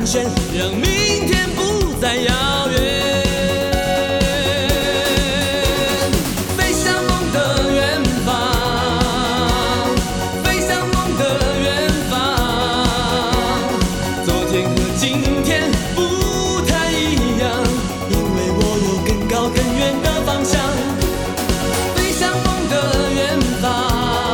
旋，让明天不再遥远。飞向梦的远方，飞向梦的远方。昨天和今天不太一样，因为我有更高更远的方向。飞向梦的远方。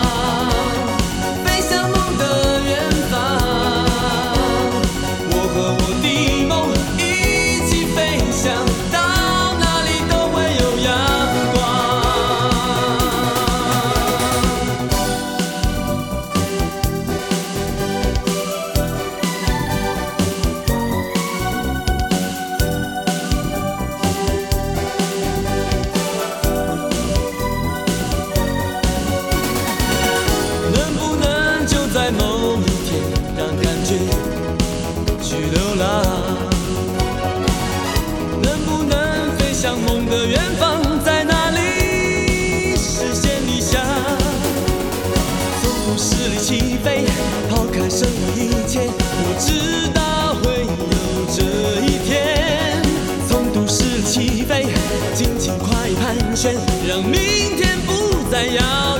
在某一天，让感觉去流浪，能不能飞向梦的远方，在那里实现理想？从都市里起飞，抛开生活一切，我知道会有这一天。从都市里起飞，尽情快意盘旋，让明天不再遥远。